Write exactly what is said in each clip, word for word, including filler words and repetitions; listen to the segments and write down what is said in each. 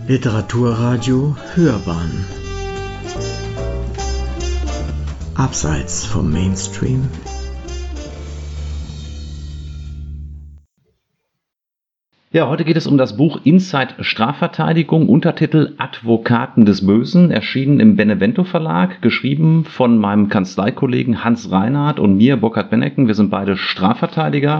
Literaturradio Hörbahn Abseits vom Mainstream. Ja, heute geht es um das Buch Inside Strafverteidigung, Untertitel Advokaten des Bösen, erschienen im Benevento Verlag, geschrieben von meinem Kanzleikollegen Hans Reinhardt und mir, Burkhard Bennecken. Wir sind beide Strafverteidiger.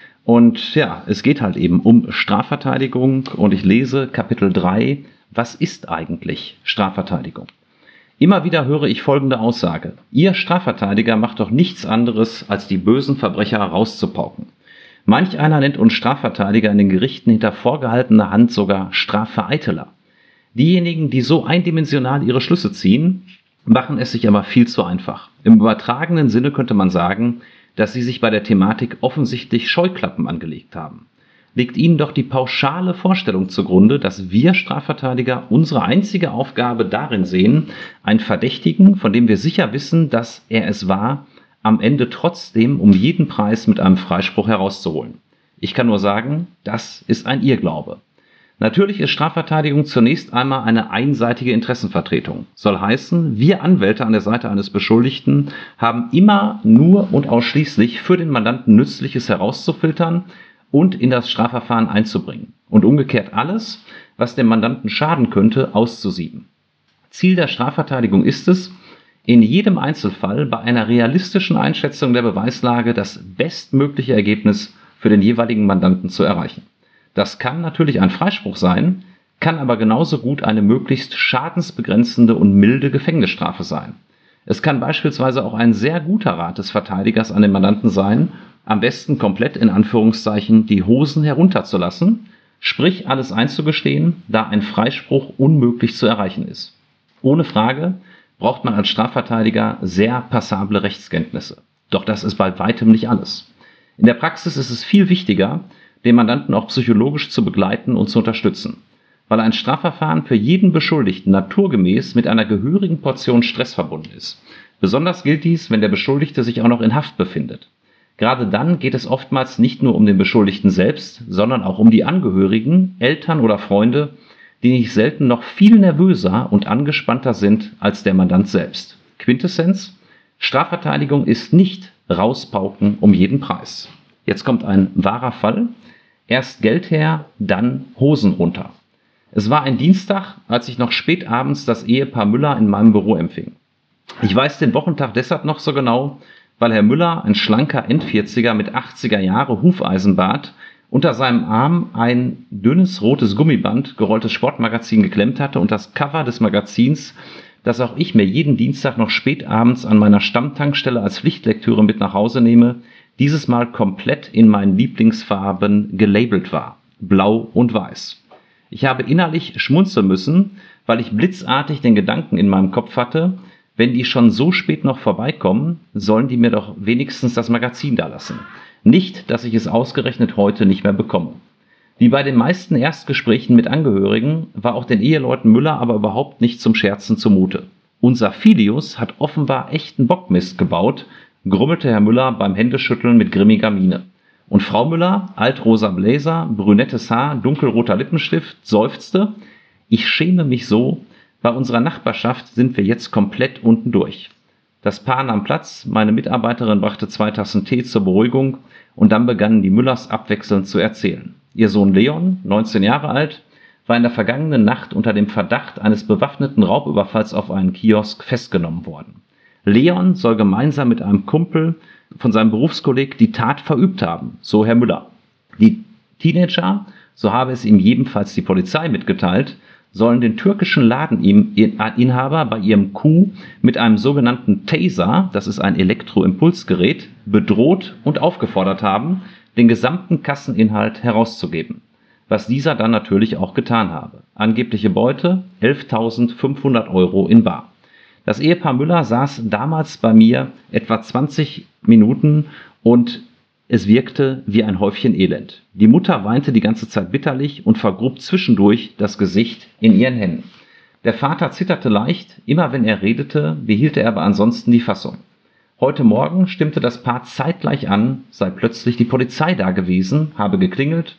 Und ja, es geht halt eben um Strafverteidigung und ich lese Kapitel drei. Was ist eigentlich Strafverteidigung? Immer wieder höre ich folgende Aussage. Ihr Strafverteidiger macht doch nichts anderes, als die bösen Verbrecher rauszupauken. Manch einer nennt uns Strafverteidiger in den Gerichten hinter vorgehaltener Hand sogar Strafvereiteler. Diejenigen, die so eindimensional ihre Schlüsse ziehen, machen es sich aber viel zu einfach. Im übertragenen Sinne könnte man sagen, dass sie sich bei der Thematik offensichtlich Scheuklappen angelegt haben. Liegt ihnen doch die pauschale Vorstellung zugrunde, dass wir Strafverteidiger unsere einzige Aufgabe darin sehen, einen Verdächtigen, von dem wir sicher wissen, dass er es war, am Ende trotzdem um jeden Preis mit einem Freispruch herauszuholen. Ich kann nur sagen, das ist ein Irrglaube. Natürlich ist Strafverteidigung zunächst einmal eine einseitige Interessenvertretung. Soll heißen, wir Anwälte an der Seite eines Beschuldigten haben immer nur und ausschließlich für den Mandanten Nützliches herauszufiltern und in das Strafverfahren einzubringen. Und umgekehrt alles, was dem Mandanten schaden könnte, auszusieben. Ziel der Strafverteidigung ist es, in jedem Einzelfall bei einer realistischen Einschätzung der Beweislage das bestmögliche Ergebnis für den jeweiligen Mandanten zu erreichen. Das kann natürlich ein Freispruch sein, kann aber genauso gut eine möglichst schadensbegrenzende und milde Gefängnisstrafe sein. Es kann beispielsweise auch ein sehr guter Rat des Verteidigers an den Mandanten sein, am besten komplett in Anführungszeichen die Hosen herunterzulassen, sprich alles einzugestehen, da ein Freispruch unmöglich zu erreichen ist. Ohne Frage braucht man als Strafverteidiger sehr passable Rechtskenntnisse. Doch das ist bei weitem nicht alles. In der Praxis ist es viel wichtiger, den Mandanten auch psychologisch zu begleiten und zu unterstützen, weil ein Strafverfahren für jeden Beschuldigten naturgemäß mit einer gehörigen Portion Stress verbunden ist. Besonders gilt dies, wenn der Beschuldigte sich auch noch in Haft befindet. Gerade dann geht es oftmals nicht nur um den Beschuldigten selbst, sondern auch um die Angehörigen, Eltern oder Freunde, die nicht selten noch viel nervöser und angespannter sind als der Mandant selbst. Quintessenz: Strafverteidigung ist nicht rauspauken um jeden Preis. Jetzt kommt ein wahrer Fall. Erst Geld her, dann Hosen runter. Es war ein Dienstag, als ich noch spät abends das Ehepaar Müller in meinem Büro empfing. Ich weiß den Wochentag deshalb noch so genau, weil Herr Müller, ein schlanker Endvierziger mit achtziger Jahre Hufeisenbart, unter seinem Arm ein dünnes rotes Gummiband gerolltes Sportmagazin geklemmt hatte und das Cover des Magazins, das auch ich mir jeden Dienstag noch spät abends an meiner Stammtankstelle als Pflichtlektüre mit nach Hause nehme, dieses Mal komplett in meinen Lieblingsfarben gelabelt war, blau und weiß. Ich habe innerlich schmunzeln müssen, weil ich blitzartig den Gedanken in meinem Kopf hatte, wenn die schon so spät noch vorbeikommen, sollen die mir doch wenigstens das Magazin da lassen. Nicht, dass ich es ausgerechnet heute nicht mehr bekomme. Wie bei den meisten Erstgesprächen mit Angehörigen war auch den Eheleuten Müller aber überhaupt nicht zum Scherzen zumute. Unser Filius hat offenbar echten Bockmist gebaut, grummelte Herr Müller beim Händeschütteln mit grimmiger Miene. Und Frau Müller, altrosa Bläser, brünettes Haar, dunkelroter Lippenstift, seufzte: Ich schäme mich so, bei unserer Nachbarschaft sind wir jetzt komplett unten durch. Das Paar nahm Platz, meine Mitarbeiterin brachte zwei Tassen Tee zur Beruhigung und dann begannen die Müllers abwechselnd zu erzählen. Ihr Sohn Leon, neunzehn Jahre alt, war in der vergangenen Nacht unter dem Verdacht eines bewaffneten Raubüberfalls auf einen Kiosk festgenommen worden. Leon soll gemeinsam mit einem Kumpel von seinem Berufskolleg die Tat verübt haben, so Herr Müller. Die Teenager, so habe es ihm jedenfalls die Polizei mitgeteilt, sollen den türkischen Ladeninhaber bei ihrem Coup mit einem sogenannten Taser, das ist ein Elektroimpulsgerät, bedroht und aufgefordert haben, den gesamten Kasseninhalt herauszugeben, was dieser dann natürlich auch getan habe. Angebliche Beute elftausendfünfhundert Euro in bar. Das Ehepaar Müller saß damals bei mir etwa zwanzig Minuten und es wirkte wie ein Häufchen Elend. Die Mutter weinte die ganze Zeit bitterlich und vergrub zwischendurch das Gesicht in ihren Händen. Der Vater zitterte leicht, immer wenn er redete, behielt er aber ansonsten die Fassung. Heute Morgen stimmte das Paar zeitgleich an, sei plötzlich die Polizei da gewesen, habe geklingelt,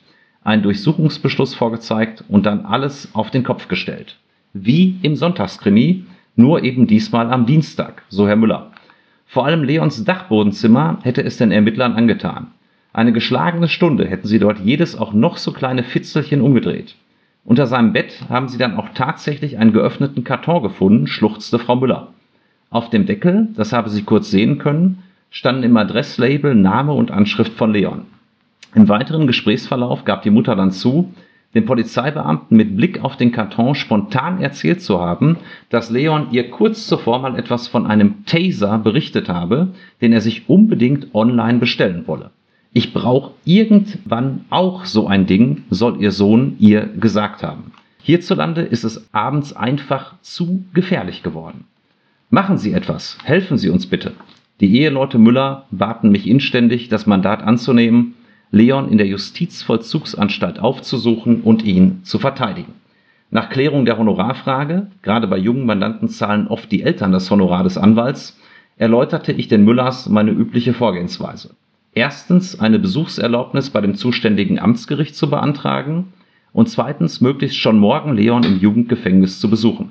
einen Durchsuchungsbeschluss vorgezeigt und dann alles auf den Kopf gestellt. Wie im Sonntagskrimi, nur eben diesmal am Dienstag, so Herr Müller. Vor allem Leons Dachbodenzimmer hätte es den Ermittlern angetan. Eine geschlagene Stunde hätten sie dort jedes auch noch so kleine Fitzelchen umgedreht. Unter seinem Bett haben sie dann auch tatsächlich einen geöffneten Karton gefunden, schluchzte Frau Müller. Auf dem Deckel, das habe sie kurz sehen können, standen im Adresslabel Name und Anschrift von Leon. Im weiteren Gesprächsverlauf gab die Mutter dann zu, dem Polizeibeamten mit Blick auf den Karton spontan erzählt zu haben, dass Leon ihr kurz zuvor mal etwas von einem Taser berichtet habe, den er sich unbedingt online bestellen wolle. Ich brauche irgendwann auch so ein Ding, soll ihr Sohn ihr gesagt haben. Hierzulande ist es abends einfach zu gefährlich geworden. Machen Sie etwas, helfen Sie uns bitte. Die Eheleute Müller baten mich inständig, das Mandat anzunehmen, Leon in der Justizvollzugsanstalt aufzusuchen und ihn zu verteidigen. Nach Klärung der Honorarfrage, gerade bei jungen Mandanten zahlen oft die Eltern das Honorar des Anwalts, erläuterte ich den Müllers meine übliche Vorgehensweise. Erstens eine Besuchserlaubnis bei dem zuständigen Amtsgericht zu beantragen und zweitens möglichst schon morgen Leon im Jugendgefängnis zu besuchen.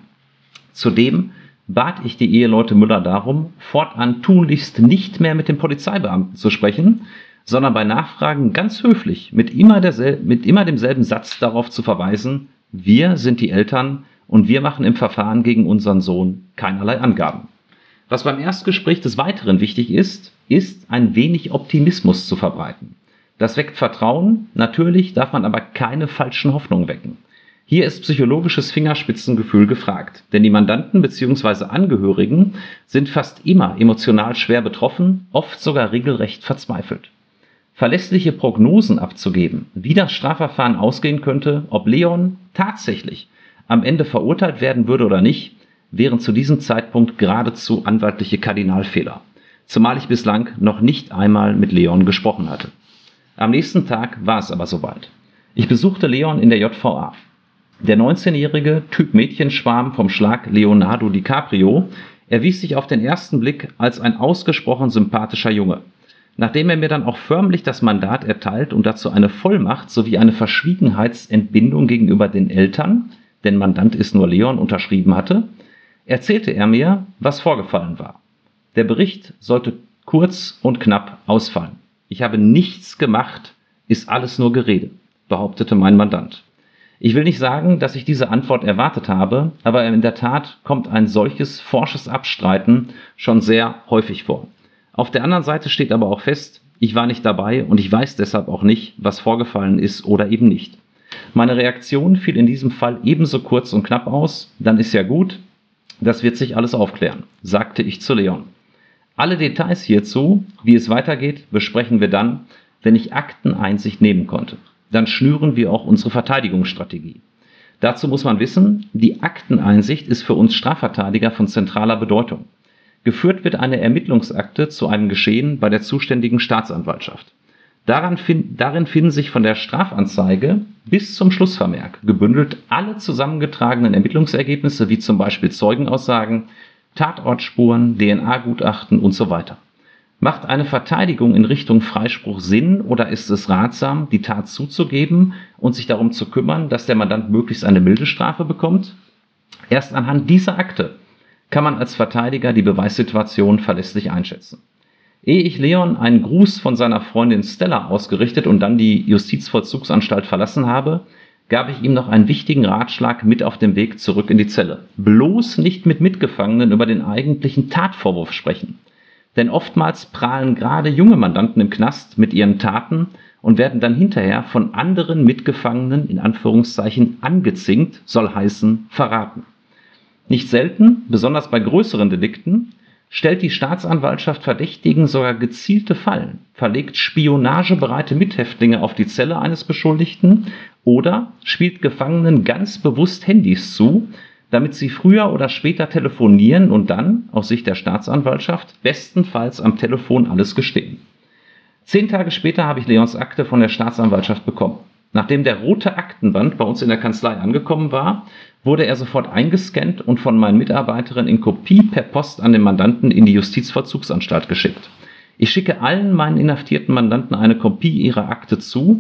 Zudem bat ich die Eheleute Müller darum, fortan tunlichst nicht mehr mit dem Polizeibeamten zu sprechen, sondern bei Nachfragen ganz höflich mit immer, dersel- mit immer demselben Satz darauf zu verweisen, wir sind die Eltern und wir machen im Verfahren gegen unseren Sohn keinerlei Angaben. Was beim Erstgespräch des Weiteren wichtig ist, ist ein wenig Optimismus zu verbreiten. Das weckt Vertrauen, natürlich darf man aber keine falschen Hoffnungen wecken. Hier ist psychologisches Fingerspitzengefühl gefragt, denn die Mandanten bzw. Angehörigen sind fast immer emotional schwer betroffen, oft sogar regelrecht verzweifelt. Verlässliche Prognosen abzugeben, wie das Strafverfahren ausgehen könnte, ob Leon tatsächlich am Ende verurteilt werden würde oder nicht, wären zu diesem Zeitpunkt geradezu anwaltliche Kardinalfehler, zumal ich bislang noch nicht einmal mit Leon gesprochen hatte. Am nächsten Tag war es aber soweit. Ich besuchte Leon in der J V A. Der neunzehnjährige Typ Mädchenschwarm vom Schlag Leonardo DiCaprio erwies sich auf den ersten Blick als ein ausgesprochen sympathischer Junge. Nachdem er mir dann auch förmlich das Mandat erteilt und dazu eine Vollmacht sowie eine Verschwiegenheitsentbindung gegenüber den Eltern, denn Mandant ist nur Leon, unterschrieben hatte, erzählte er mir, was vorgefallen war. Der Bericht sollte kurz und knapp ausfallen. Ich habe nichts gemacht, ist alles nur Gerede, behauptete mein Mandant. Ich will nicht sagen, dass ich diese Antwort erwartet habe, aber in der Tat kommt ein solches forsches Abstreiten schon sehr häufig vor. Auf der anderen Seite steht aber auch fest, ich war nicht dabei und ich weiß deshalb auch nicht, was vorgefallen ist oder eben nicht. Meine Reaktion fiel in diesem Fall ebenso kurz und knapp aus, dann ist ja gut, das wird sich alles aufklären, sagte ich zu Leon. Alle Details hierzu, wie es weitergeht, besprechen wir dann, wenn ich Akteneinsicht nehmen konnte. Dann schnüren wir auch unsere Verteidigungsstrategie. Dazu muss man wissen, die Akteneinsicht ist für uns Strafverteidiger von zentraler Bedeutung. Geführt wird eine Ermittlungsakte zu einem Geschehen bei der zuständigen Staatsanwaltschaft. Daran fin- darin finden sich von der Strafanzeige bis zum Schlussvermerk gebündelt alle zusammengetragenen Ermittlungsergebnisse, wie zum Beispiel Zeugenaussagen, Tatortspuren, D N A-Gutachten und so weiter. Macht eine Verteidigung in Richtung Freispruch Sinn oder ist es ratsam, die Tat zuzugeben und sich darum zu kümmern, dass der Mandant möglichst eine milde Strafe bekommt? Erst anhand dieser Akte kann man als Verteidiger die Beweissituation verlässlich einschätzen. Ehe ich Leon einen Gruß von seiner Freundin Stella ausgerichtet und dann die Justizvollzugsanstalt verlassen habe, gab ich ihm noch einen wichtigen Ratschlag mit auf dem Weg zurück in die Zelle. Bloß nicht mit Mitgefangenen über den eigentlichen Tatvorwurf sprechen. Denn oftmals prahlen gerade junge Mandanten im Knast mit ihren Taten und werden dann hinterher von anderen Mitgefangenen in Anführungszeichen angezinkt, soll heißen verraten. Nicht selten, besonders bei größeren Delikten, stellt die Staatsanwaltschaft Verdächtigen sogar gezielte Fallen, verlegt spionagebereite Mithäftlinge auf die Zelle eines Beschuldigten oder spielt Gefangenen ganz bewusst Handys zu, damit sie früher oder später telefonieren und dann, aus Sicht der Staatsanwaltschaft, bestenfalls am Telefon alles gestehen. Zehn Tage später habe ich Leons Akte von der Staatsanwaltschaft bekommen. Nachdem der rote Aktenband bei uns in der Kanzlei angekommen war, wurde er sofort eingescannt und von meinen Mitarbeiterinnen in Kopie per Post an den Mandanten in die Justizvollzugsanstalt geschickt. Ich schicke allen meinen inhaftierten Mandanten eine Kopie ihrer Akte zu,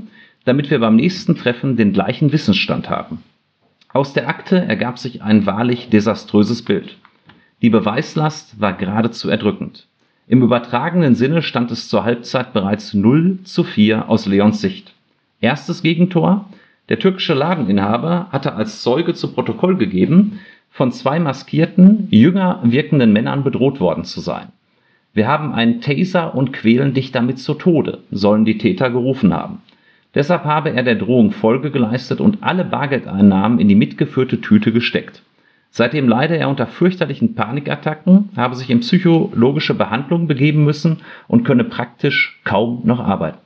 damit wir beim nächsten Treffen den gleichen Wissensstand haben. Aus der Akte ergab sich ein wahrlich desaströses Bild. Die Beweislast war geradezu erdrückend. Im übertragenen Sinne stand es zur Halbzeit bereits null zu vier aus Leons Sicht. Erstes Gegentor: Der türkische Ladeninhaber hatte als Zeuge zu Protokoll gegeben, von zwei maskierten, jünger wirkenden Männern bedroht worden zu sein. Wir haben einen Taser und quälen dich damit zu Tode, sollen die Täter gerufen haben. Deshalb habe er der Drohung Folge geleistet und alle Bargeldeinnahmen in die mitgeführte Tüte gesteckt. Seitdem leide er unter fürchterlichen Panikattacken, habe sich in psychologische Behandlung begeben müssen und könne praktisch kaum noch arbeiten.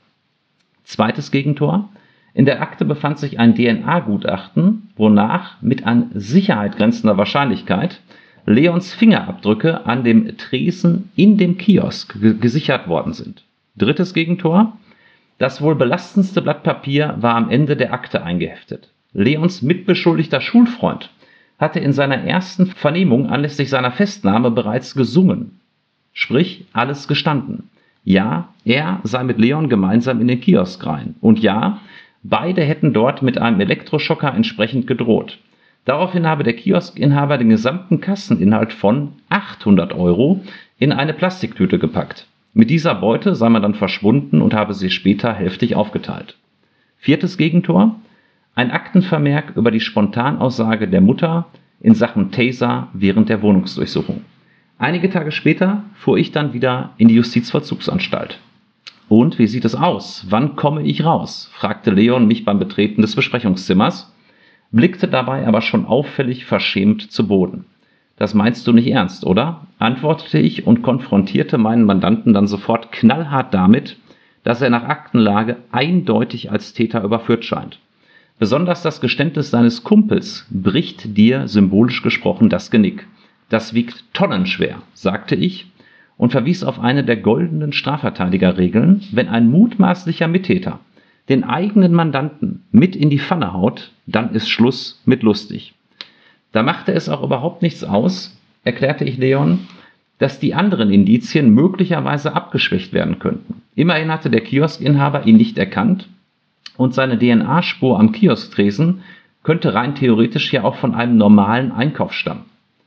Zweites Gegentor: In der Akte befand sich ein D N A-Gutachten, wonach mit an Sicherheit grenzender Wahrscheinlichkeit Leons Fingerabdrücke an dem Tresen in dem Kiosk ge- gesichert worden sind. Drittes Gegentor: Das wohl belastendste Blatt Papier war am Ende der Akte eingeheftet. Leons mitbeschuldigter Schulfreund hatte in seiner ersten Vernehmung anlässlich seiner Festnahme bereits gesungen. Sprich, alles gestanden. Ja, er sei mit Leon gemeinsam in den Kiosk rein. Und ja, beide hätten dort mit einem Elektroschocker entsprechend gedroht. Daraufhin habe der Kioskinhaber den gesamten Kasseninhalt von achthundert Euro in eine Plastiktüte gepackt. Mit dieser Beute sei man dann verschwunden und habe sie später hälftig aufgeteilt. Viertes Gegentor: Ein Aktenvermerk über die Spontanaussage der Mutter in Sachen Taser während der Wohnungsdurchsuchung. Einige Tage später fuhr ich dann wieder in die Justizvollzugsanstalt. »Und wie sieht es aus? Wann komme ich raus?« fragte Leon mich beim Betreten des Besprechungszimmers, blickte dabei aber schon auffällig verschämt zu Boden. »Das meinst du nicht ernst, oder?« antwortete ich und konfrontierte meinen Mandanten dann sofort knallhart damit, dass er nach Aktenlage eindeutig als Täter überführt scheint. Besonders das Geständnis seines Kumpels bricht dir, symbolisch gesprochen, das Genick. Das wiegt tonnenschwer, sagte ich und verwies auf eine der goldenen Strafverteidigerregeln: Wenn ein mutmaßlicher Mittäter den eigenen Mandanten mit in die Pfanne haut, dann ist Schluss mit lustig. Da machte es auch überhaupt nichts aus, erklärte ich Leon, dass die anderen Indizien möglicherweise abgeschwächt werden könnten. Immerhin hatte der Kioskinhaber ihn nicht erkannt und seine D N A-Spur am Kiosktresen könnte rein theoretisch ja auch von einem normalen Einkauf stammen.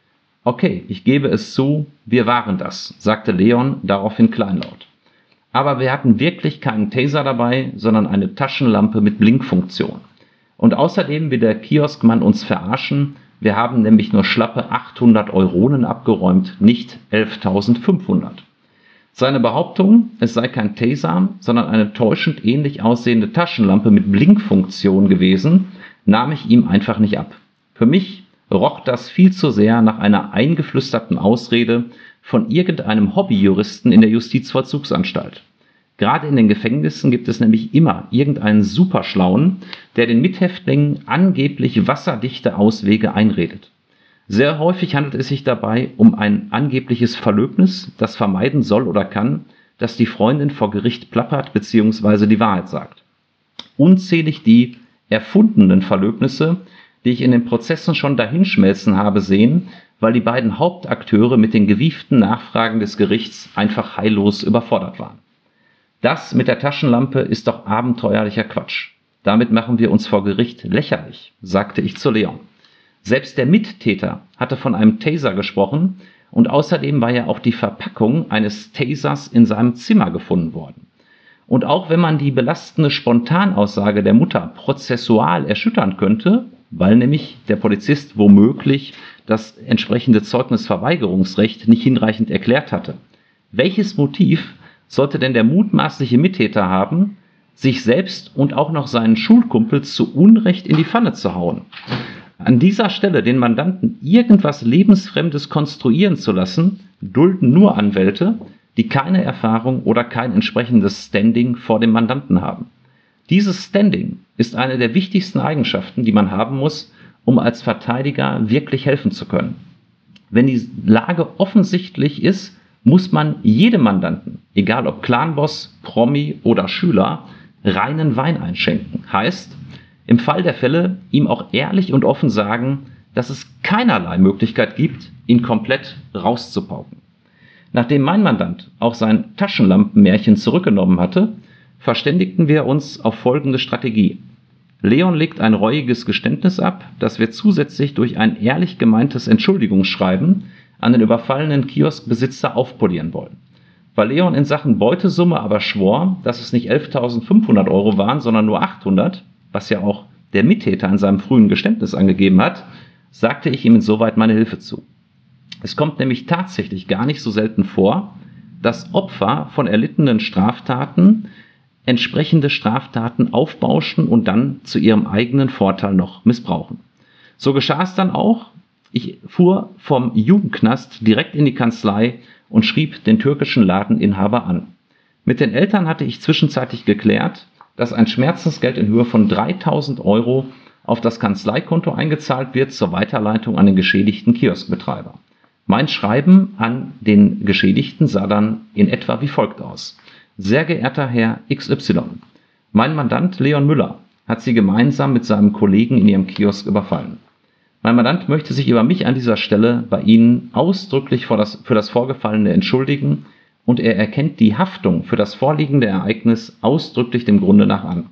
Okay, ich gebe es zu, wir waren das, sagte Leon daraufhin kleinlaut. Aber wir hatten wirklich keinen Taser dabei, sondern eine Taschenlampe mit Blinkfunktion. Und außerdem will der Kioskmann uns verarschen, wir haben nämlich nur schlappe achthundert Euronen abgeräumt, nicht elftausendfünfhundert. Seine Behauptung, es sei kein Taser, sondern eine täuschend ähnlich aussehende Taschenlampe mit Blinkfunktion gewesen, nahm ich ihm einfach nicht ab. Für mich roch das viel zu sehr nach einer eingeflüsterten Ausrede von irgendeinem Hobbyjuristen in der Justizvollzugsanstalt. Gerade in den Gefängnissen gibt es nämlich immer irgendeinen Superschlauen, der den Mithäftlingen angeblich wasserdichte Auswege einredet. Sehr häufig handelt es sich dabei um ein angebliches Verlöbnis, das vermeiden soll oder kann, dass die Freundin vor Gericht plappert bzw. die Wahrheit sagt. Unzählig die erfundenen Verlöbnisse, die ich in den Prozessen schon dahinschmelzen habe sehen, weil die beiden Hauptakteure mit den gewieften Nachfragen des Gerichts einfach heillos überfordert waren. Das mit der Taschenlampe ist doch abenteuerlicher Quatsch. Damit machen wir uns vor Gericht lächerlich, sagte ich zu Leon. Selbst der Mittäter hatte von einem Taser gesprochen und außerdem war ja auch die Verpackung eines Tasers in seinem Zimmer gefunden worden. Und auch wenn man die belastende Spontanaussage der Mutter prozessual erschüttern könnte, weil nämlich der Polizist womöglich das entsprechende Zeugnisverweigerungsrecht nicht hinreichend erklärt hatte. Welches Motiv sollte denn der mutmaßliche Mittäter haben, sich selbst und auch noch seinen Schulkumpel zu Unrecht in die Pfanne zu hauen? An dieser Stelle den Mandanten irgendwas Lebensfremdes konstruieren zu lassen, dulden nur Anwälte, die keine Erfahrung oder kein entsprechendes Standing vor dem Mandanten haben. Dieses Standing ist eine der wichtigsten Eigenschaften, die man haben muss, um als Verteidiger wirklich helfen zu können. Wenn die Lage offensichtlich ist, muss man jedem Mandanten, egal ob Clanboss, Promi oder Schüler, reinen Wein einschenken. Heißt, im Fall der Fälle ihm auch ehrlich und offen sagen, dass es keinerlei Möglichkeit gibt, ihn komplett rauszupauken. Nachdem mein Mandant auch sein Taschenlampenmärchen zurückgenommen hatte, verständigten wir uns auf folgende Strategie. Leon legt ein reuiges Geständnis ab, das wir zusätzlich durch ein ehrlich gemeintes Entschuldigungsschreiben an den überfallenen Kioskbesitzer aufpolieren wollen. Weil Leon in Sachen Beutesumme aber schwor, dass es nicht elftausendfünfhundert Euro waren, sondern nur achthundert, was ja auch der Mittäter in seinem frühen Geständnis angegeben hat, sagte ich ihm insoweit meine Hilfe zu. Es kommt nämlich tatsächlich gar nicht so selten vor, dass Opfer von erlittenen Straftaten entsprechende Straftaten aufbauschen und dann zu ihrem eigenen Vorteil noch missbrauchen. So geschah es dann auch. Ich fuhr vom Jugendknast direkt in die Kanzlei und schrieb den türkischen Ladeninhaber an. Mit den Eltern hatte ich zwischenzeitlich geklärt, dass ein Schmerzensgeld in Höhe von dreitausend Euro auf das Kanzleikonto eingezahlt wird zur Weiterleitung an den geschädigten Kioskbetreiber. Mein Schreiben an den Geschädigten sah dann in etwa wie folgt aus. Sehr geehrter Herr X Y, mein Mandant Leon Müller hat Sie gemeinsam mit seinem Kollegen in Ihrem Kiosk überfallen. Mein Mandant möchte sich über mich an dieser Stelle bei Ihnen ausdrücklich für das, für das Vorgefallene entschuldigen und er erkennt die Haftung für das vorliegende Ereignis ausdrücklich dem Grunde nach an.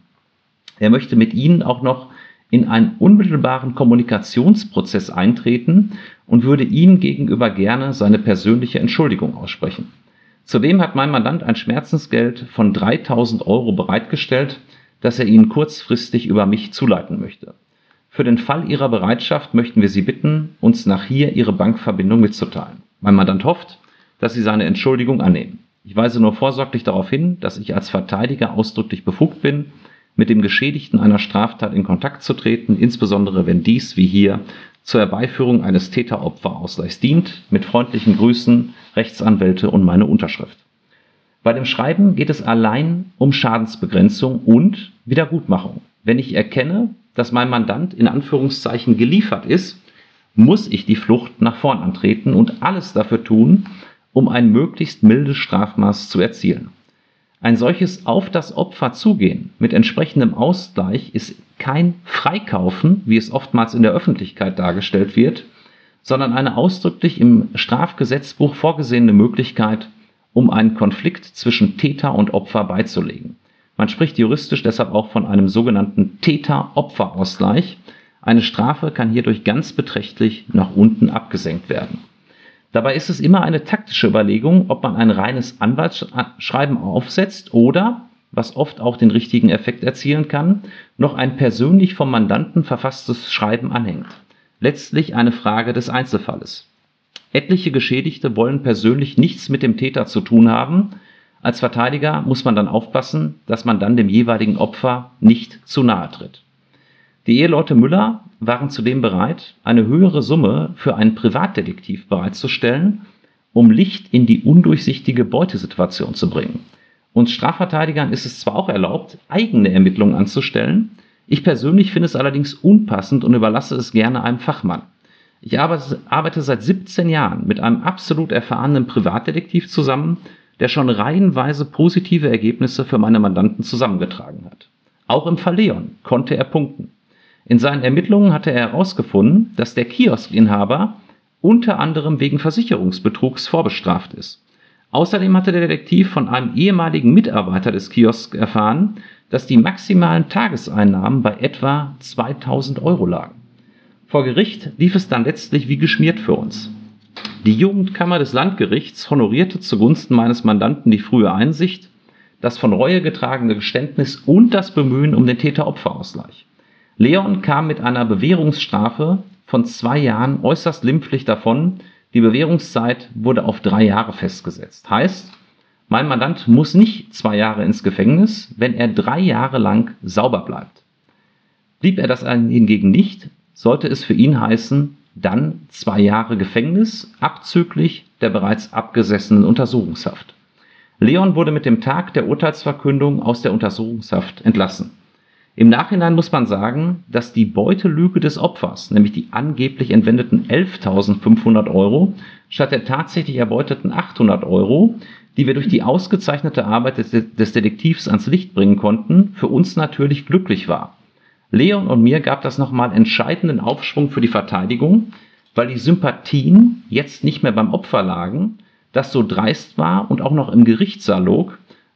Er möchte mit Ihnen auch noch in einen unmittelbaren Kommunikationsprozess eintreten und würde Ihnen gegenüber gerne seine persönliche Entschuldigung aussprechen. Zudem hat mein Mandant ein Schmerzensgeld von dreitausend Euro bereitgestellt, das er Ihnen kurzfristig über mich zuleiten möchte. Für den Fall Ihrer Bereitschaft möchten wir Sie bitten, uns nach hier Ihre Bankverbindung mitzuteilen. Mein Mandant hofft, dass Sie seine Entschuldigung annehmen. Ich weise nur vorsorglich darauf hin, dass ich als Verteidiger ausdrücklich befugt bin, mit dem Geschädigten einer Straftat in Kontakt zu treten, insbesondere wenn dies, wie hier, zur Herbeiführung eines Täter-Opfer-Ausgleichs dient. Mit freundlichen Grüßen, Rechtsanwälte und meine Unterschrift. Bei dem Schreiben geht es allein um Schadensbegrenzung und Wiedergutmachung. Wenn ich erkenne, dass mein Mandant in Anführungszeichen geliefert ist, muss ich die Flucht nach vorn antreten und alles dafür tun, um ein möglichst mildes Strafmaß zu erzielen. Ein solches auf das Opfer zugehen mit entsprechendem Ausgleich ist kein Freikaufen, wie es oftmals in der Öffentlichkeit dargestellt wird, sondern eine ausdrücklich im Strafgesetzbuch vorgesehene Möglichkeit, um einen Konflikt zwischen Täter und Opfer beizulegen. Man spricht juristisch deshalb auch von einem sogenannten Täter-Opfer-Ausgleich. Eine Strafe kann hierdurch ganz beträchtlich nach unten abgesenkt werden. Dabei ist es immer eine taktische Überlegung, ob man ein reines Anwaltsschreiben aufsetzt oder, was oft auch den richtigen Effekt erzielen kann, noch ein persönlich vom Mandanten verfasstes Schreiben anhängt. Letztlich eine Frage des Einzelfalles. Etliche Geschädigte wollen persönlich nichts mit dem Täter zu tun haben. Als Verteidiger muss man dann aufpassen, dass man dann dem jeweiligen Opfer nicht zu nahe tritt. Die Eheleute Müller waren zudem bereit, eine höhere Summe für einen Privatdetektiv bereitzustellen, um Licht in die undurchsichtige Beutesituation zu bringen. Uns Strafverteidigern ist es zwar auch erlaubt, eigene Ermittlungen anzustellen, ich persönlich finde es allerdings unpassend und überlasse es gerne einem Fachmann. Ich arbeite, arbeite seit siebzehn Jahren mit einem absolut erfahrenen Privatdetektiv zusammen, der schon reihenweise positive Ergebnisse für meine Mandanten zusammengetragen hat. Auch im Fall Leon konnte er punkten. In seinen Ermittlungen hatte er herausgefunden, dass der Kioskinhaber unter anderem wegen Versicherungsbetrugs vorbestraft ist. Außerdem hatte der Detektiv von einem ehemaligen Mitarbeiter des Kiosks erfahren, dass die maximalen Tageseinnahmen bei etwa zweitausend Euro lagen. Vor Gericht lief es dann letztlich wie geschmiert für uns. Die Jugendkammer des Landgerichts honorierte zugunsten meines Mandanten die frühe Einsicht, das von Reue getragene Geständnis und das Bemühen um den Täter-Opfer-Ausgleich. Leon kam mit einer Bewährungsstrafe von zwei Jahren äußerst glimpflich davon. Die Bewährungszeit wurde auf drei Jahre festgesetzt. Heißt, mein Mandant muss nicht zwei Jahre ins Gefängnis, wenn er drei Jahre lang sauber bleibt. Blieb er das hingegen nicht, sollte es für ihn heißen, dann zwei Jahre Gefängnis abzüglich der bereits abgesessenen Untersuchungshaft. Leon wurde mit dem Tag der Urteilsverkündung aus der Untersuchungshaft entlassen. Im Nachhinein muss man sagen, dass die Beutelüge des Opfers, nämlich die angeblich entwendeten elftausendfünfhundert Euro, statt der tatsächlich erbeuteten achthundert Euro, die wir durch die ausgezeichnete Arbeit des, des Detektivs ans Licht bringen konnten, für uns natürlich glücklich war. Leon und mir gab das nochmal entscheidenden Aufschwung für die Verteidigung, weil die Sympathien jetzt nicht mehr beim Opfer lagen, das so dreist war und auch noch im Gerichtssaal log,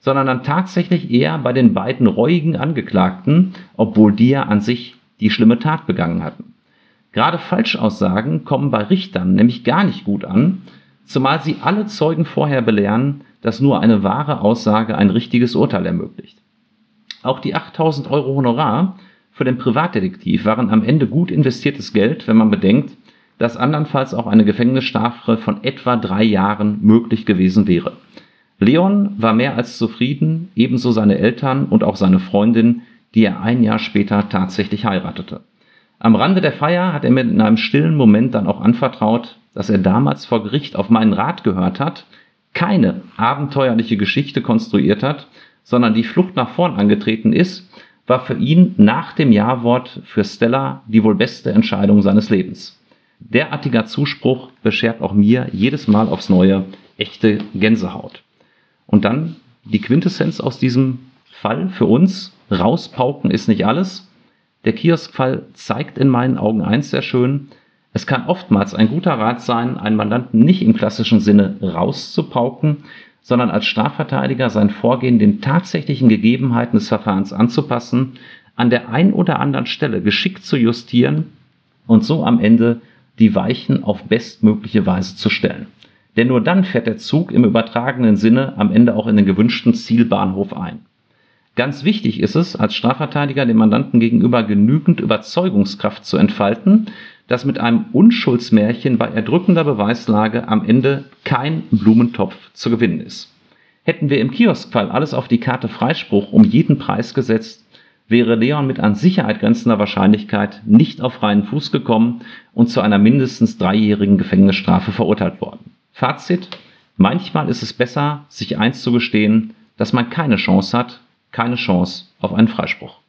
sondern dann tatsächlich eher bei den beiden reuigen Angeklagten, obwohl die ja an sich die schlimme Tat begangen hatten. Gerade Falschaussagen kommen bei Richtern nämlich gar nicht gut an, zumal sie alle Zeugen vorher belehren, dass nur eine wahre Aussage ein richtiges Urteil ermöglicht. Auch die achttausend Euro Honorar für den Privatdetektiv waren am Ende gut investiertes Geld, wenn man bedenkt, dass andernfalls auch eine Gefängnisstrafe von etwa drei Jahren möglich gewesen wäre. Leon war mehr als zufrieden, ebenso seine Eltern und auch seine Freundin, die er ein Jahr später tatsächlich heiratete. Am Rande der Feier hat er mir in einem stillen Moment dann auch anvertraut, dass er damals vor Gericht auf meinen Rat gehört hat, keine abenteuerliche Geschichte konstruiert hat, sondern die Flucht nach vorn angetreten ist, war für ihn nach dem Ja-Wort für Stella die wohl beste Entscheidung seines Lebens. Derartiger Zuspruch beschert auch mir jedes Mal aufs Neue echte Gänsehaut. Und dann die Quintessenz aus diesem Fall für uns: Rauspauken ist nicht alles. Der Kioskfall zeigt in meinen Augen eins sehr schön: Es kann oftmals ein guter Rat sein, einen Mandanten nicht im klassischen Sinne rauszupauken, sondern als Strafverteidiger sein Vorgehen den tatsächlichen Gegebenheiten des Verfahrens anzupassen, an der ein oder anderen Stelle geschickt zu justieren und so am Ende die Weichen auf bestmögliche Weise zu stellen. Denn nur dann fährt der Zug im übertragenen Sinne am Ende auch in den gewünschten Zielbahnhof ein. Ganz wichtig ist es, als Strafverteidiger dem Mandanten gegenüber genügend Überzeugungskraft zu entfalten, dass mit einem Unschuldsmärchen bei erdrückender Beweislage am Ende kein Blumentopf zu gewinnen ist. Hätten wir im Kioskfall alles auf die Karte Freispruch um jeden Preis gesetzt, wäre Leon mit an Sicherheit grenzender Wahrscheinlichkeit nicht auf freien Fuß gekommen und zu einer mindestens dreijährigen Gefängnisstrafe verurteilt worden. Fazit: Manchmal ist es besser, sich einzugestehen, dass man keine Chance hat, keine Chance auf einen Freispruch.